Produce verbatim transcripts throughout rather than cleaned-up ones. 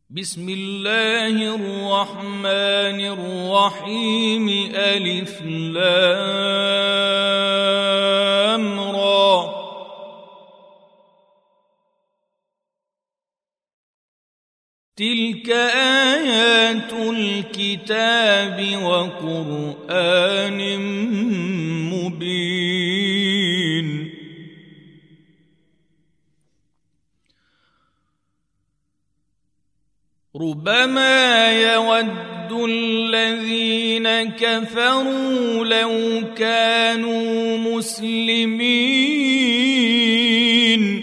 بسم الله الرحمن الرحيم ألف لام را تلك آيات الكتاب وقرآن مبين ربما يود الذين كفروا لو كانوا مسلمين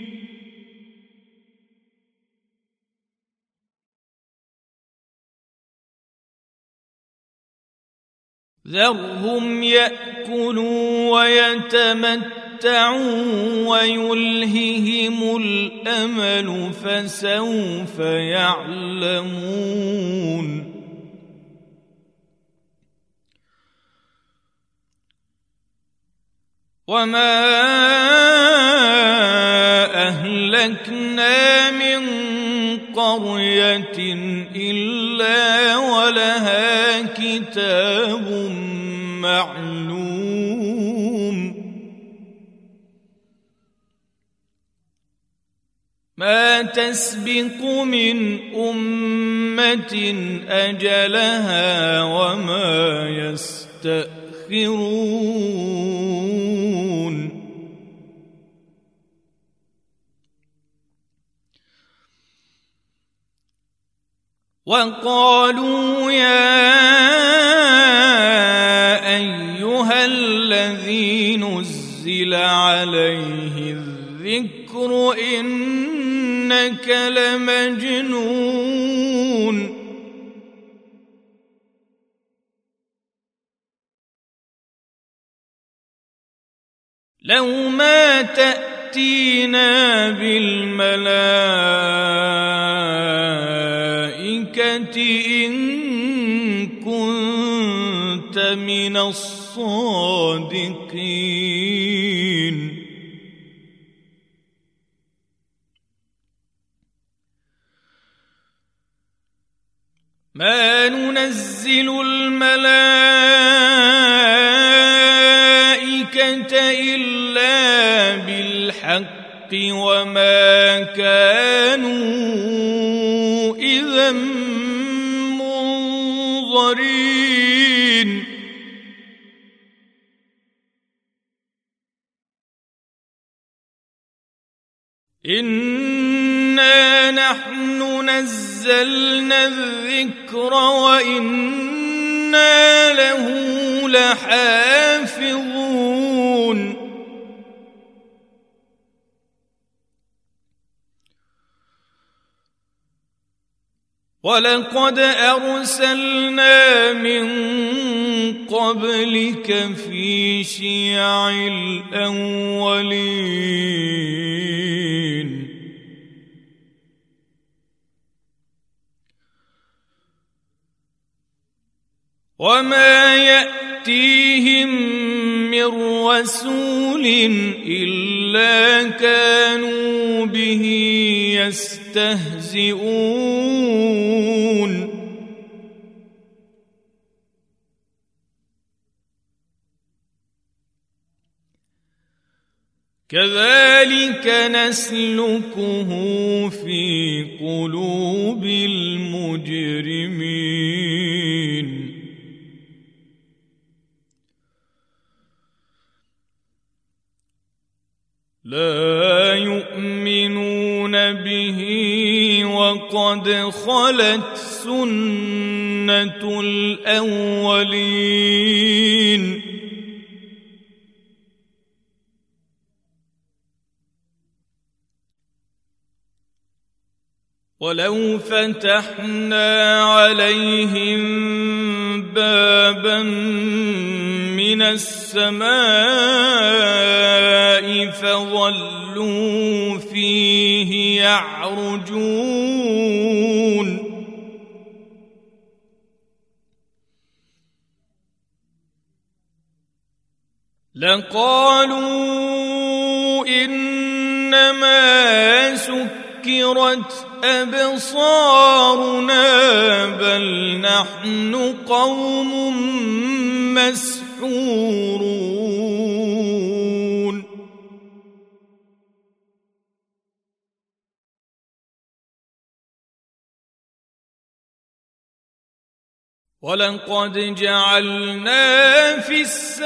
ذرهم يأكلوا ويتمتعوا ويلههم الأمل فسوف يعلمون وما أهلكنا من قرية إلا ولها كتاب معلوم ما تسبق من أمة أجلها وما يستأخرون وقالوا يا أيها الذي نزل عليه الذكر إنك لمجنون لو ما تأتينا بالملائكة إن كنت من الصادقين ما ننزل الملائكة إلا بالحق وما كانوا إذا منظرين إنا نحن نزلنا الذكر وإنا له لحافظون ولقد أرسلنا من قبلك في شيع الأولين وما يأتيهم من رسول إلا كانوا به يستهزئون كذلك نسلكه في قلوب المجرمين لا يؤمنون به وقد خلت سنة الأولين ولو فتحنا عليهم بابا من السماء فظلوا فيه يعرجون لقالوا إنما سكر سكرت أبصارنا بل نحن قوم مسحورون ولقد جعلنا في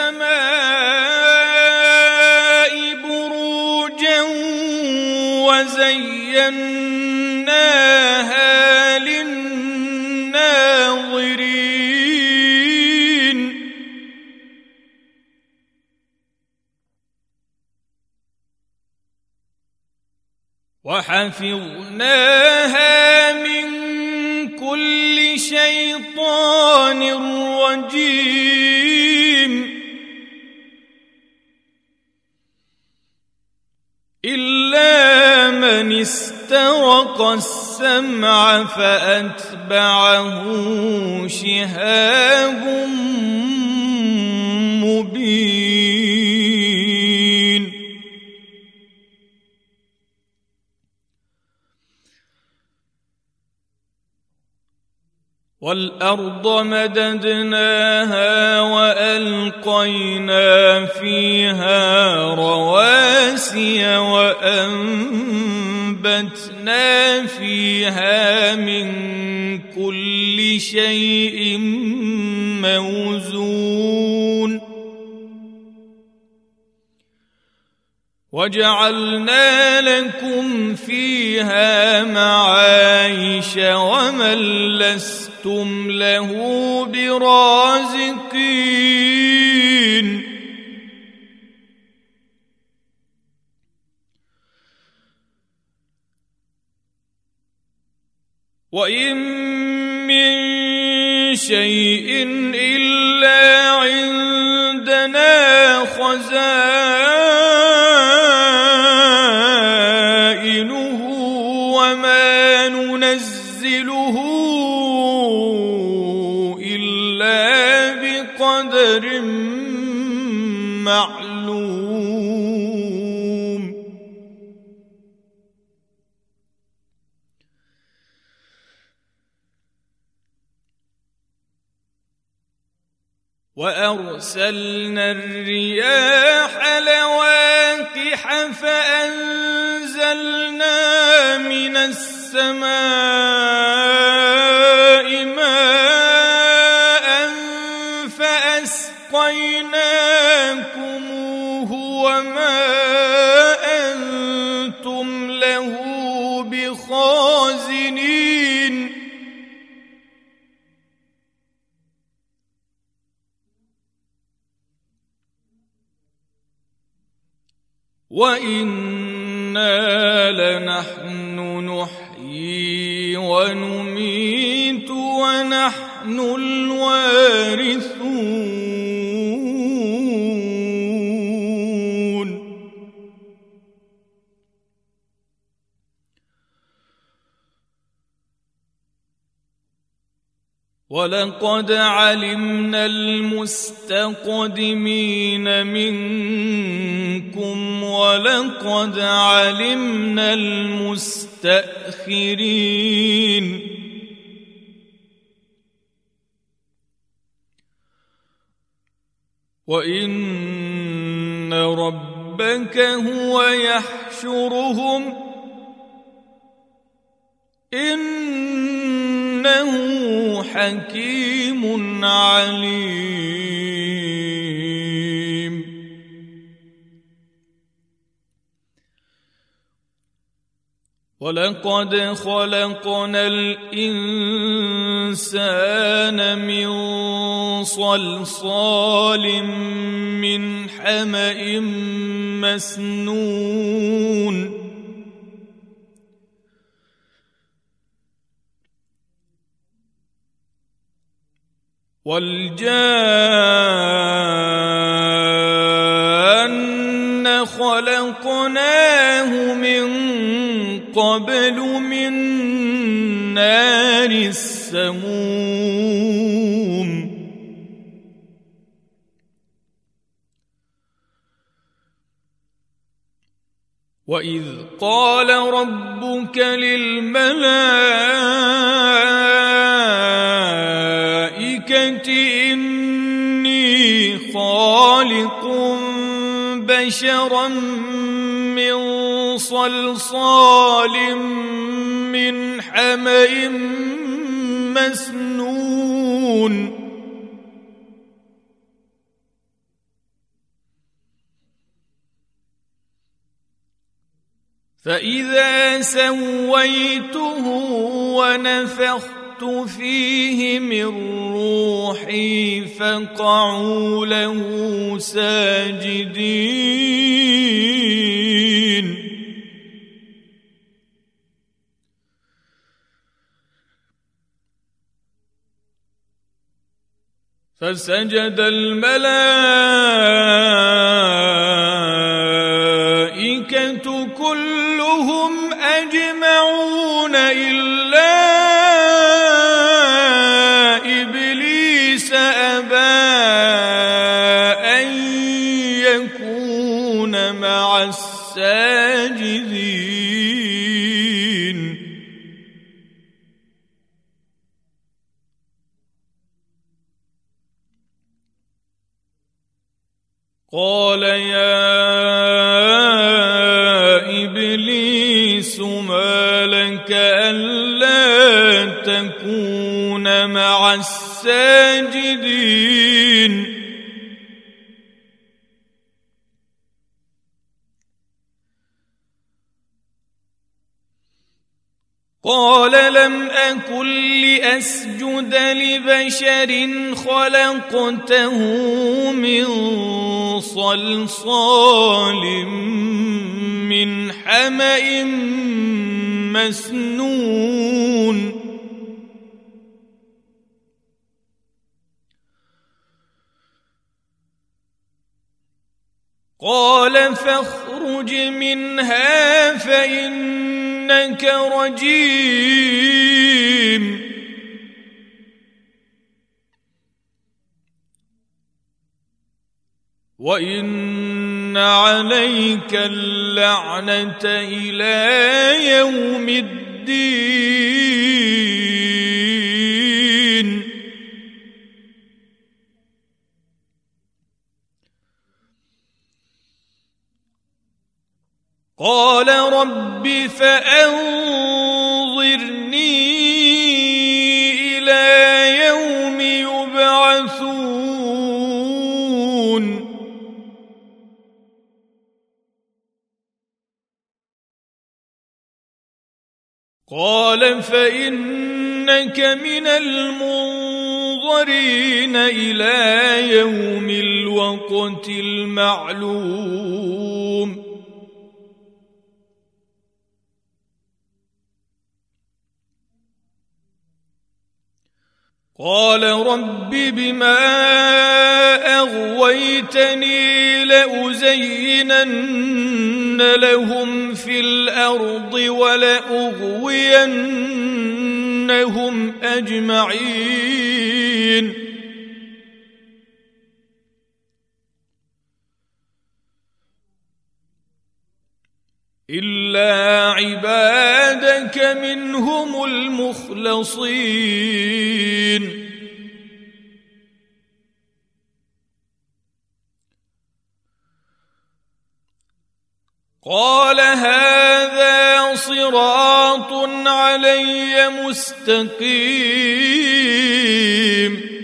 السماء بروجا وزيناها للناظرين وحفظناها من كل شيطان رجيم إلا من استرق السمع فأتبعه شهاب مبين والأرض مددناها وألقينا فيها رواسي وأنبتنا فيها من كل شيء موزون وجعلنا لكم فيها معايش ومن لستم له برازقين وإن من شيء إلا عندنا خزائنه وما ننزله إلا بقدر معلوم وأرسلنا الرياح لواقح فأنزلنا من السماء ماء فأسقيناكموه وما أنتم له بخازنين وإنا لنحن نحيي ونميت ونحن الوارثون ولقد علمنا المستقدمين منكم ولقد علمنا المستأخرين وإن ربك هو يحشرهم إنه حكيم عليم ولقد خلقنا الإنسان من صلصال من حمأ مسنون والجان خلقناه من قبل من نار السموم وإذ قال ربك للملائكة إني خالق بشرا من صلصال من حمإ مسنون فإذا سويته ونفخت فيه من روحي فقعوا له ساجدين فسجد الملائكة كلهم أجمعون إلا إبليس أبى أن يكون مع الساجدين قال يا إبليس ما لك ألا تكون مع الساجدين قال لم أكن لأسجد لبشر خلقته من صلصال من حمإ مسنون قال فاخرج منها فإنك رجيم وإن عليك اللعنة إلى يوم الدين قال رب فأنظرني إلى يوم يبعثون قال فإنك من المنظرين إلى يوم الوقت المعلوم قال رب بما أغويتني لأزينن لهم في الأرض ولأغوينهم أجمعين إلا عبادك منهم المخلصين قال هذا صراط علي مستقيم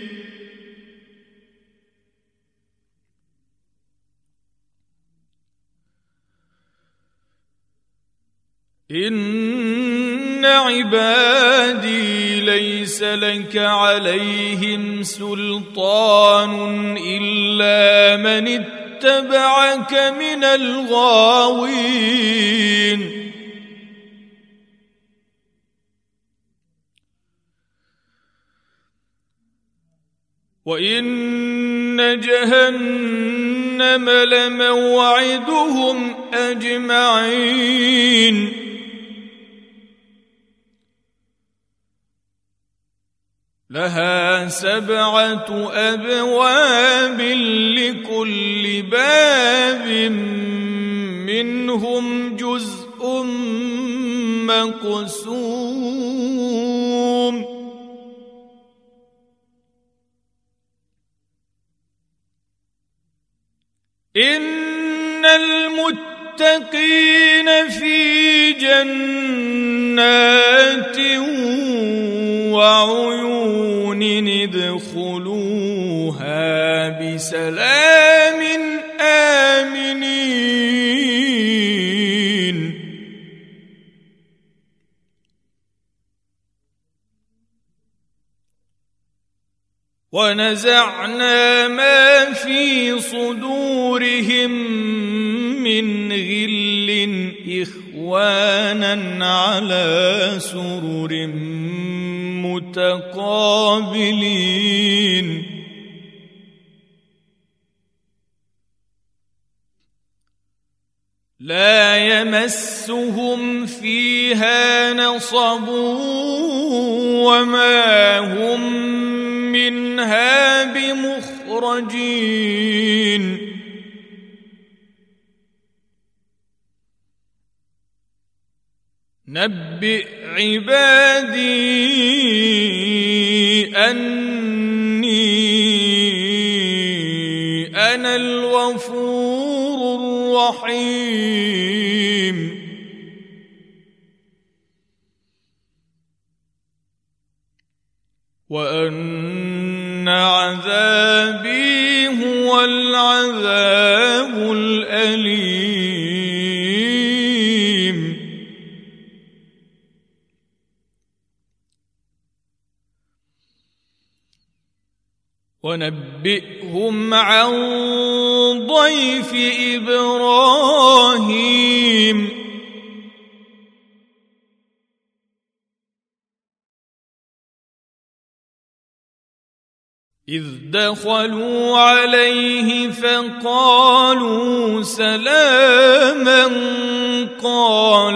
إن عبادي ليس لك عليهم سلطان إلا من اتبعك من الغاوين وإن جهنم لموعدهم أجمعين لها سبعة أبواب لكل باب منهم جزء مقسوم إن المتقين في جنات وعيون ادخلوها بسلام آمنين ونزعنا ما في صدورهم من غل إخوانا على سرر متقابلين لا يمسهم فيها نصب وما هم منها بمخرجين نبئ عبادي أني أنا الغفور الرحيم وأن عذابي هو العذاب الأليم ونبئهم عن ضيف إبراهيم إذ دخلوا عليه فقالوا سلاما قال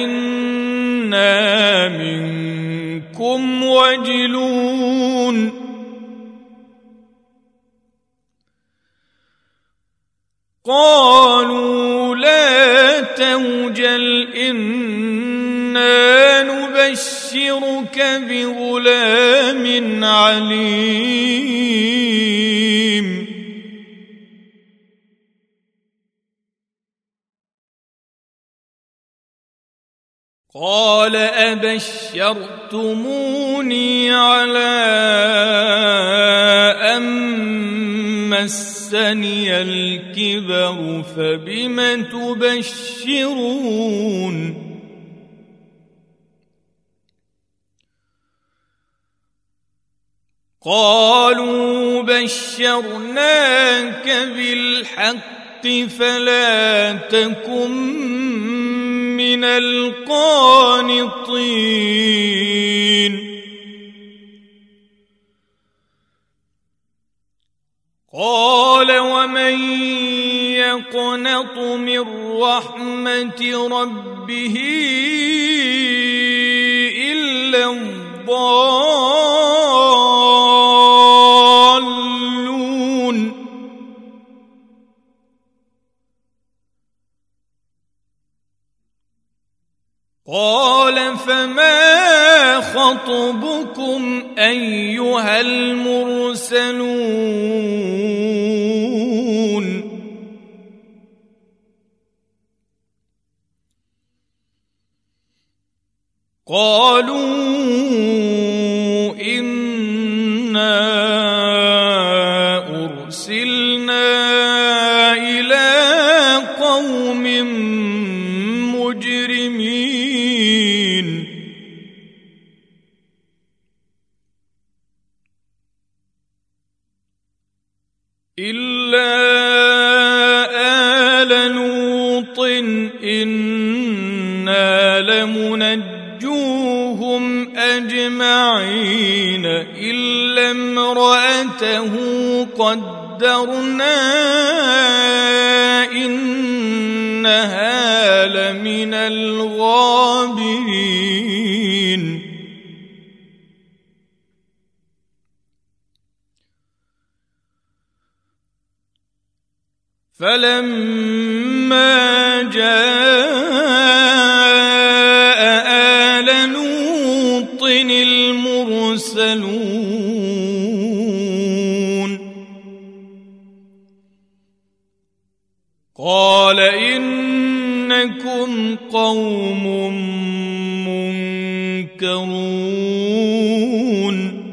إنا منكم وجلون قالوا لا توجل إنا نبشرك بغلام عليم قال أبشرتموني على أن مسني الكبر فبم تبشرون قالوا بشرناك بالحق فلا تكن من القانطين قال ومن يقنط من رحمة ربه إلا الضالون قال فما خطبكم أيها المرسلون قالوا إنا أرسلنا إلى قوم مجرمين إلا آل لوط إنا لمنجوهم أجمعين إلا امرأته قدرنا إنها لمن الغابرين فلما جاء المرسلون قال إنكم قوم منكرون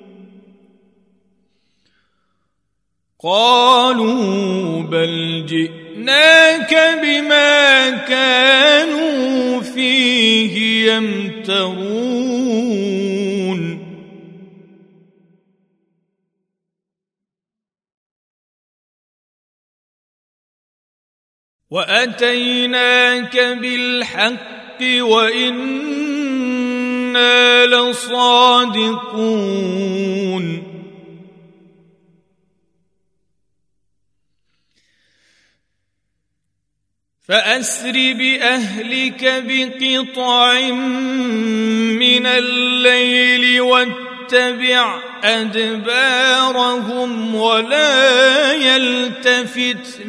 قالوا بل جئناك بما كانوا فيه يمترون وأتيناك بالحق وإنا لصادقون فأسر بأهلك بقطع من الليل واتبع أدبارهم ولا يلتفت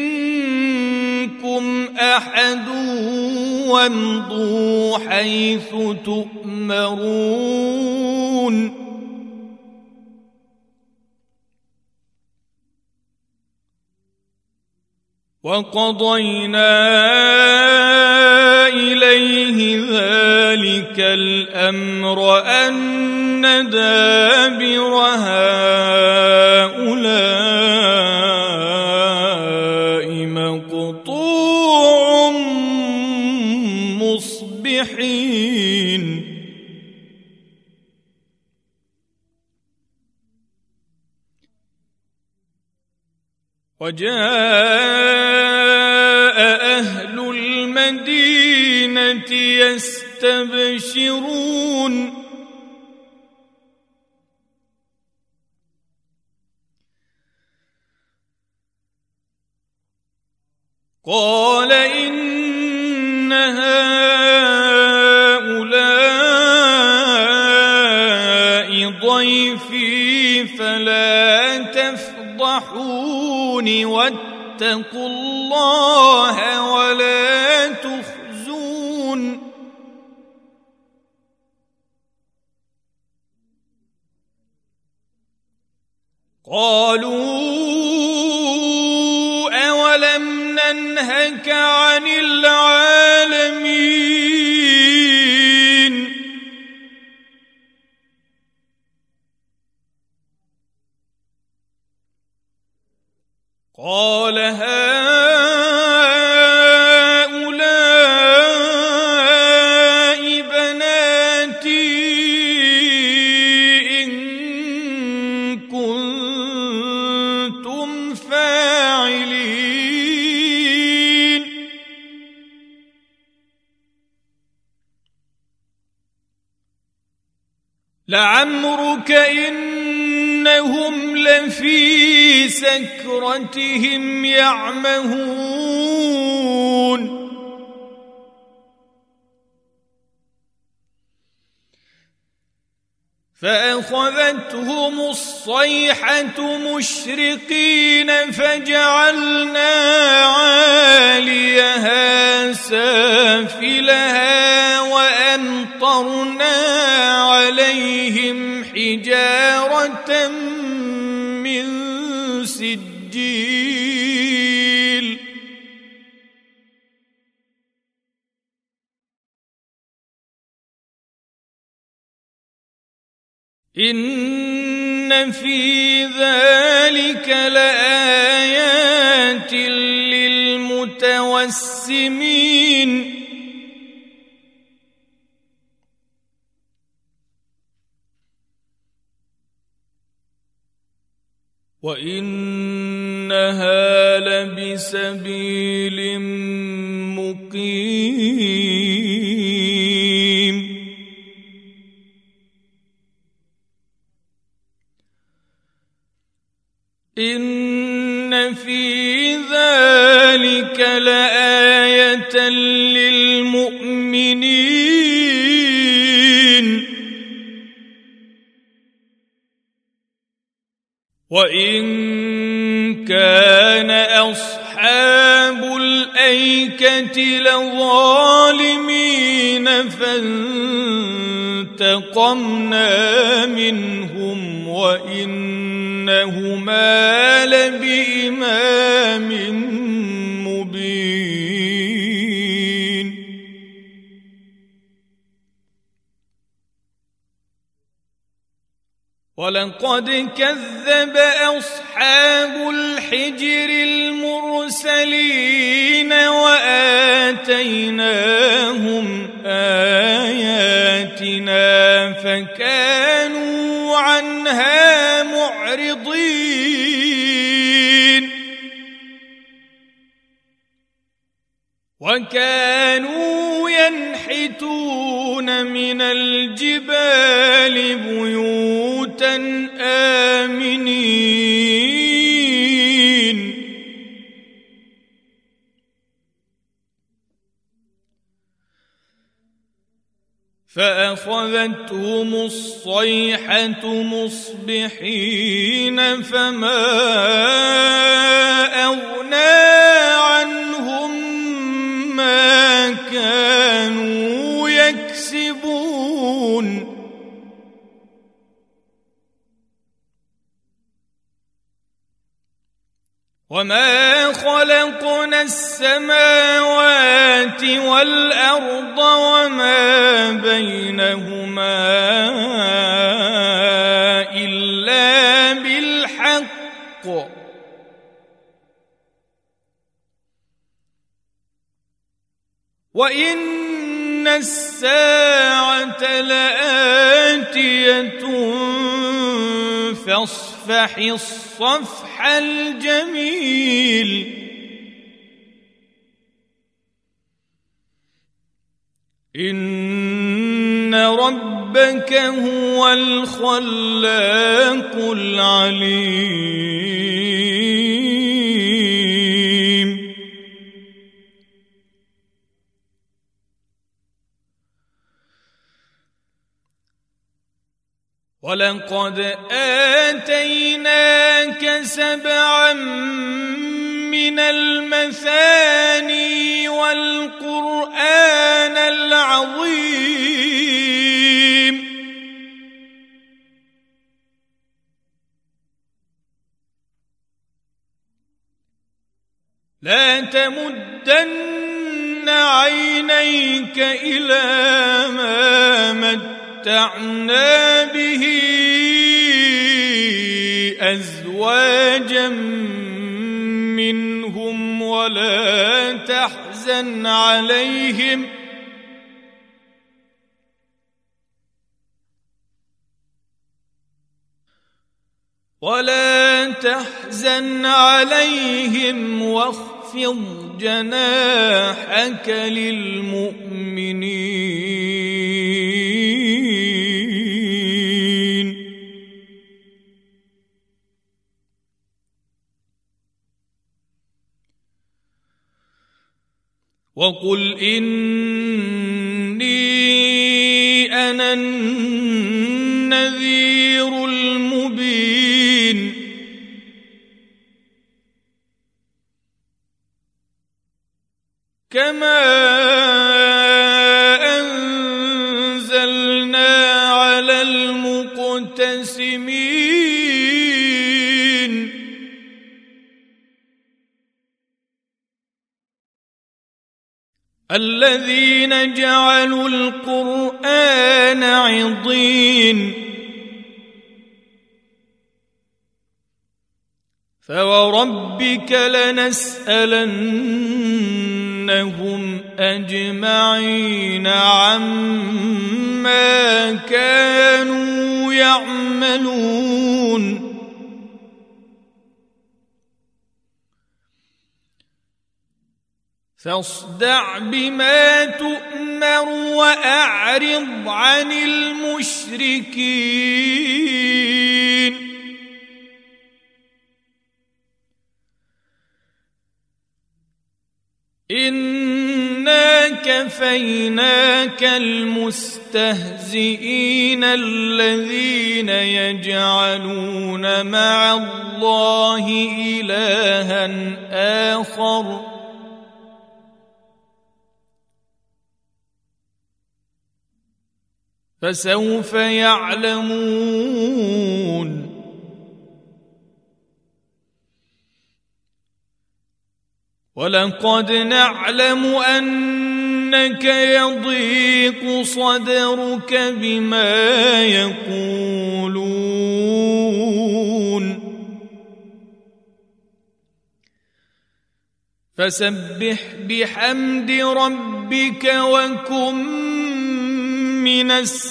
منكم أحد وامضوا حيث تؤمرون وقضينا إليه ذلك الأمر أن دابر هؤلاء مقطوع مصبحين وجاء أهل المدينة يستبشرون قال إن هؤلاء ضيفي فلا تفضحون واتقوا الله ولا تخزون قالوا أولم ننهك عن العالمين قال هؤلاء بناتي إن كنتم فاعلين لعمرك إنهم لفي سكرتهم يعمهون فأخذتهم الصيحة مشرقين فجعلنا عاليها سافلها وأمطرنا عليهم حجارة من سجيل إن في ذلك لآيات للمتوسمين وإنها لبسبيل مقيم إن في ذلك لآية للمؤمنين وإن كان أصحاب الأيكة لظالمين فانتظروا فانتقمنا منهم وإنهما لبإمام مبين. ولقد كذب أصحاب الحجر المرسلين وآتيناهم آياتنا فكانوا عنها معرضين وكانوا ينحتون من الجبال بيوتا آمنين فأخذتهم الصيحة مصبحين فما أغنى عنهم ما كانوا يكسبون وما خلقنا السماوات والأرض وما بينهما إلا بالحق وإن الساعة لآتية فاصفح الصفح الجميل إن ربك هو الخلاق العليم. ولقد آتيناك سبعا من المثاني والقرآن العظيم لا تمدن عينيك إلى ما متعنا به أزواجا منهم ولا تحزن عليهم ولا تحزن عليهم واخفض جناحك للمؤمنين. وقل إني أنا النذير المبين كما أنزلنا على المقتسمين الذين جعلوا القرآن عضين فوربك لنسألنهم أجمعين عما كانوا يعملون. فاصدع بما تؤمر وأعرض عن المشركين إنا كفيناك المستهزئين الذين يجعلون مع الله إلها آخر فسوف يعلمون ولقد نعلم أنك يضيق صدرك بما يقولون فسبح بحمد ربك وكن من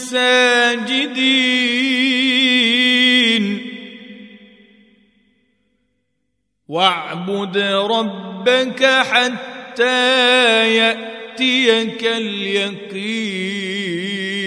الساجدين واعبد ربك حتى يأتيك اليقين.